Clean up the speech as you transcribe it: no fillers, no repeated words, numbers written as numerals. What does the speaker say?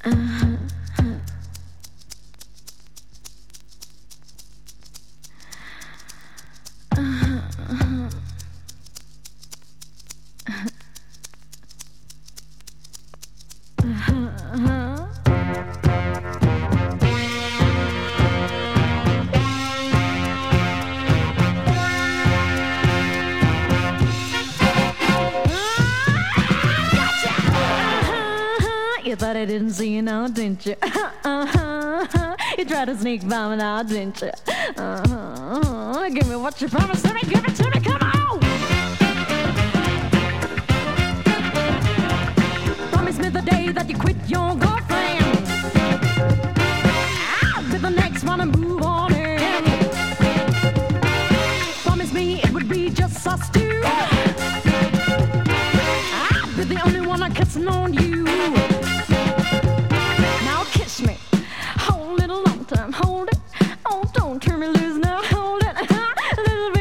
You thought I didn't see you now, didn't you? You tried to sneak by me now, didn't you? Give me what you promised to me, give it to me, come on! Promise me the day that you quit your girlfriend, I'll be the next one to move on in. Promise me it would be just us two, I'll be the only one I'm kissing on you. Hold it, oh, don't turn me loose now, hold it, a little bit.